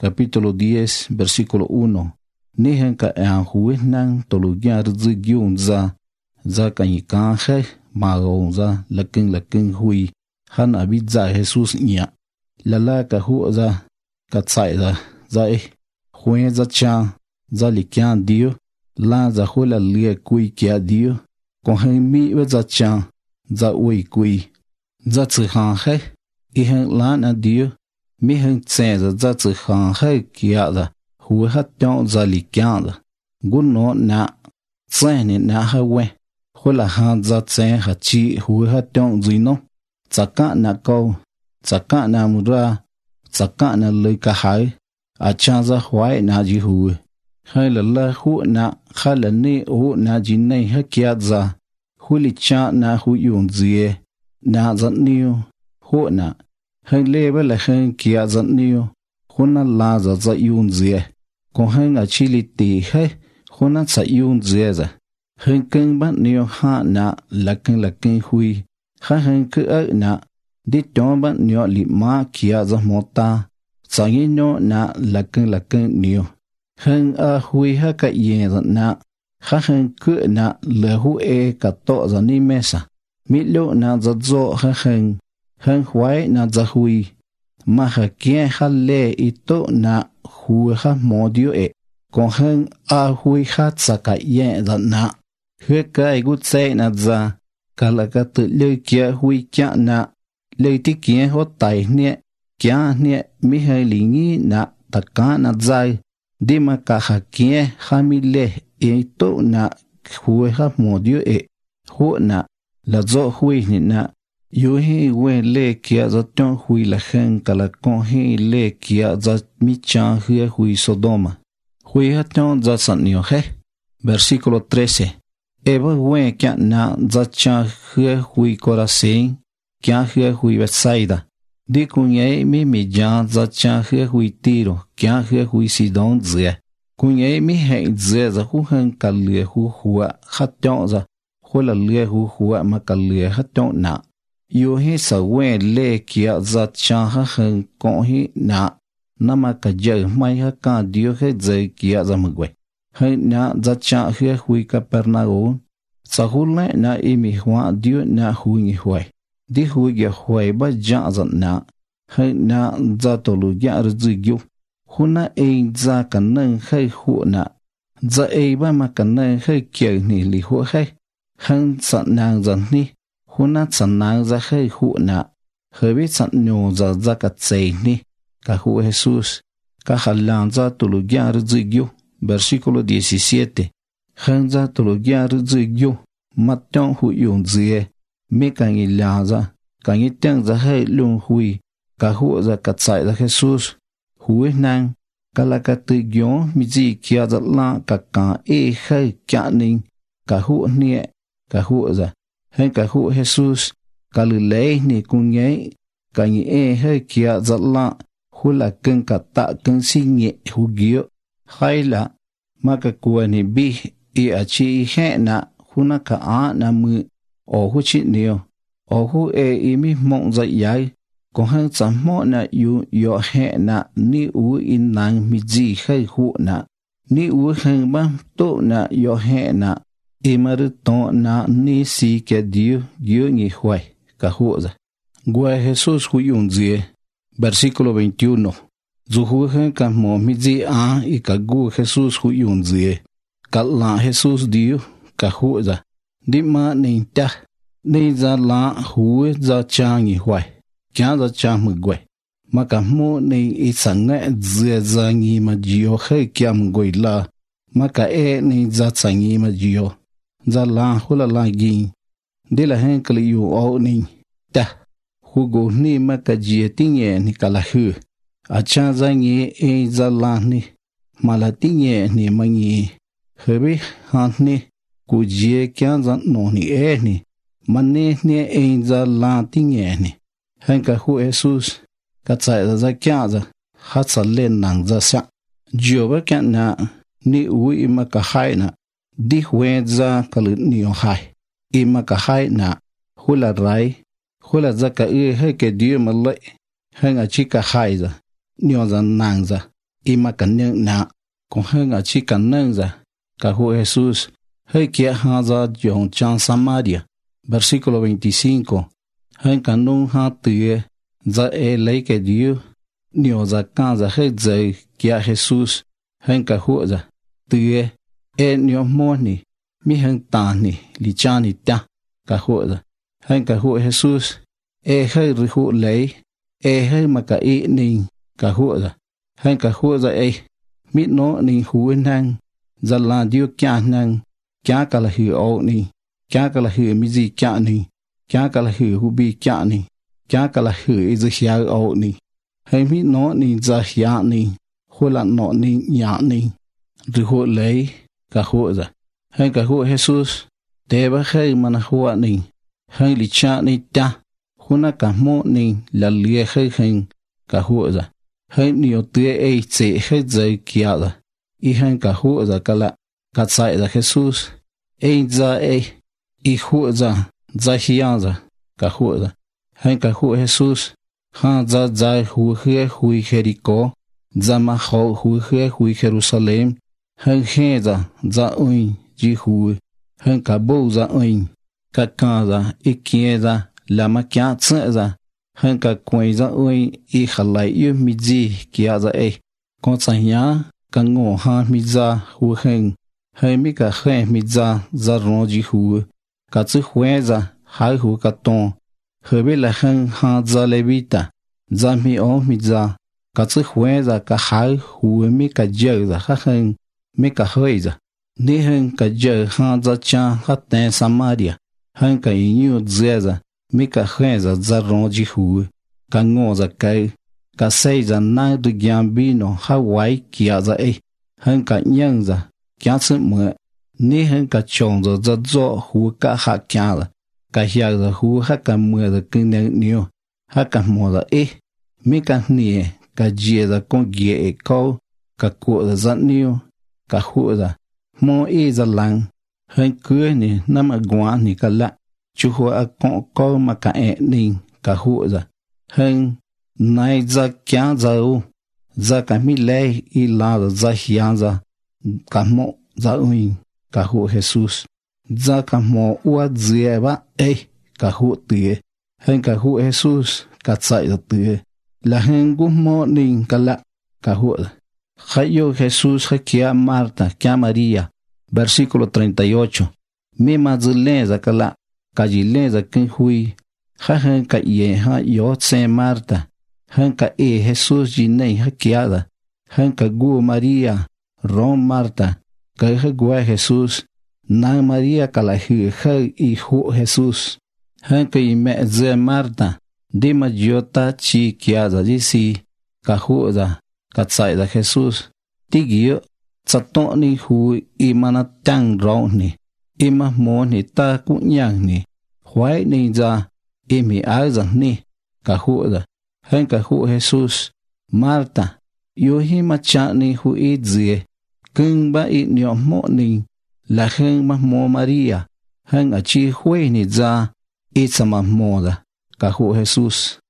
capítulo 10, versículo 1. Nihen ka huis nang tolugia rzigyun za kanyikan he magon za lakin hui han abidza Jesus nya lala ka hu za ka tsai za huen za cha za likyan dio la za hula lie kui kia dio con hen mi za cha za ui kui za tsu han he i hen la na dio mi hen tse za tsu han he kia da hu ha tyon za likyan da gun no na tse ni na ha we hula han za tse ha chi hu ha tyon zino tsaka na câu tsaka na mura tsaka na lời ca hai a cha za hoai na ji hu hai la hu na khala ni hu na ji nei ha kia za hu li cha na hu yun zie na za niu hu na hai le ba la hen kia za niu hu na la za yun zie con hen a chi li ti hai hu na sa yun zie za hen ken ba niu ha na lakin hui ha hen ke na đi chọn bạn nhỏ lì má kia ra mô ta, sáng ý nhỏ na lakin nhiều. Hân hui ha ka yên ra na, ha hân cứ na lờ hu ka to ra ni mesa. Mít lộ na ra dọ ha hân hoài na ra hui. Mà ha kia ha lê i to na hui ha mô diyo Còn hân hui ha tsa ka yên ra na. Hư ka gút xe na ra, ka la ka tự lưu kia hui kia na. Lời tí kia hốt tài nè, kia nè mi hơi lý nghi nà ta cá nà dài, đi mà cả hạ kia hạ mi lê ý tốt nà huê hạ mô điêu hộ nà là dọ huê nè nà, yếu hì huê lê kia za tiong huê là khen cả là con hì lê kia za mi chan huê huê Sodoma. Huê hạ tiong za sẵn nhiều khé. Versículo 13. Eba huê kia nà za chan huê Corazín, kia hui Betsaida. Đi cùng ấy mi giang za cha hui Tiro, kia hui Sidon dễ. Cùng ấy mi hẹn dễ za hu hân cả lìa hu hua khát chọn za, hu là lìa hu hua mà cả lìa khát chọn nạ. Yêu hi sa quen lê kia za cha hân con hi nạ, nà mà cả giờ mai ha ca điêu hết dễ kia za mực quay. Hân nạ za cha hui Capernaum, sa hu lẽ nạ mi hoa điêu nạ hui nghi hoài. Đi hui gya hoài ba dạ dặn nạ, hay nạ za tổ lù dạ rư dư gyu, hu na za cả nâng hay hụ nạ, za ba mà cả nâng hay kiểu nì lì hụ hay, hân sẵn nàng dặn ni, hu na sẵn nàng za hay hụ nạ, hơi biết sẵn nhô za cả tsầy ni, cả hụ Jesus, cả khả làng za tổ lù dạ rư dư gyu, versículo 17, hân za tổ lù dạ rư dư gyu, mặt trong hụ dùng dìa, mi càng nghi là ra, càng nghi tiếng ra hơi luôn hui, cả hụ ra cả chạy ra Jesus, hui năng, cả là cả tự gió mi gì kia ra la cả hơi kia ninh, cả hụ nhẹ, cả hụ ra, hay cả hụ Jesus, cả lử lấy nì cùng nhé, cả nghi hơi kia ra la, hu là cưng cả tạ cưng sinh nhẹ hu gió, hay là, mà cả quần nì bi, chi hẹ nạ, hu na cả na mư, ô hu chi nhiều, ô hu mi mộng dậy dài, còn hơn chẳng mọ na yu hẹ na ni u in nàng mi gì khai hu na, ni u hơn bám tô na yu hẹ na, mà rư to na ni si kia diu nghi hoài, cả hu ra. Guay Jesus hu yung zie, versículo 21, dù hu hơn cả mọ mi gì y cả gu Jesus hu yung zie, cả la Jesus diu, cả hu ra. Đi mà nên ta, nên ra lá hú ra cha nghỉ hoài, kia ra cha mực quay. Mà cả mô nên ít sáng ngại dựa ra nghỉ mà dìu khơi kia mực quay là, mà cả nên ra sáng nghỉ mà dìu, ra lá hú là lá ghi. Đây là hên cái liu ổ nên ta, hú gồ ni mà cả dìa tí nhẹ ni cả là hư. Cha ra nghỉ ra lá ni, mà là tí nhẹ ni mà nghỉ, hơi bí hàn ni. Cú dìa kia dẫn nổ ni ni, mà nê ra la tí nhẹ ni. Hên cả hú Jesus, cả chạy ra kia ra, hát xa lên nàng ra sẵn. Dìu bá kia nạ, ni ui mà cả hai nạ, đi huê ra cả lửa nhiều hai. Mà cả hai nạ, hú là rái, hú là ra cả hay cái điều mà lợi. Hên cả chỉ cả hai ra, nhiều ra nàng ra, ima kan nang na con hang a chi kan nang za ka hu Jesús he kia ha za yong chan Samaria. Versículo 25. Hang kan nung ha tue za lei ke Dieu nio za kan za he zai kia Jesús hang ka hu za tue nio mo ni mi hang ta ni li cha ni ta ka hu za hang ka hu Jesús he ri hu lei he ma ka I ni ka hu za hang ka hu za mi no ni hu nang za la Dieu kya nang kya ka la hu o ni kya ka la hu mi zi kya ni kya ka la hu bi kya ni kya ka la hu I zi hia o ni he mi no ni za hia ni hu la no ni ya ni ri hu lei ka hu za hang ka hu Jesús te ba he mana hu ni hang li cha ni ta huna ka mo ni la lie he hang ka hu za he ni o te che he zai kia da I hang ka hu za ka la ka sai da Jesús za I hu za hia za ka hu za hang ka hu Jesús ha za hu he Jericho za ma hu he Jerusalem hang he za ui ji hu hang ka bo za ui ka za I za la ma kya tsa za hang ka kwai za ui I khalai yu mi ji kia za con sa hia ka ngo ha mi za hu hang hay mi ka khe mi za ron ji hu ka tsu hwe za hai hu ka ton he be la hang ha za levita za mi o mi za ka tsu hwe za ka hai hu mi ka je za ha hang mi ka hoi za ni hang ka je ha za cha ha te Samaria hang ka yu za mi ka khe za ron ji hu ka ngo za ka sei za na du gyam bi no ha wai kia za hang ka nyang za kya tsu mo ni hang ka chong za zo hu ka ha kya la ka hia za hu ha ka mo za kin ne niu ha ka mo za mi ka ni ka jie za con gie ko ka ko za niu ka hu za mo za lang hang ku ni na ma gwa ni ka la chu ho a ko ma ka ni ka hu za hang nai za kya za ka mi le I la za hia za ka mo za ui ka hu Jesús za ka mo wa zie ba ka hu tie hang ka hu Jesús ka tsai za tie la hang gu mo ning ka la ka hu khayo Jesús ha kia Marta kia Maria. Versículo 38. Mi ma zle za ka la ka ji le za kin hui ha hang ka ye ha yo tse Marta hang ka Jesús ji nei ha kia da hang ka gu Maria ron Marta ka ha gu Jesús na Maria ka la hu ha I hu Jesús hang ka I me ze Marta di ma jota chi kia da ji si ka hu da ka tsai da Jesús ti gi tsa to ni hu I mana tang ro ni I ma mo ni ta ku nyang ni huai ni za I mi a za ni ka hu da hang ka hu Jesús Marta yo hi ma cha ni hu I zie kung ba I nyo mo ni la hang ma mo Maria hang a chi hui ni za I sa ma mo da ka hu Jesús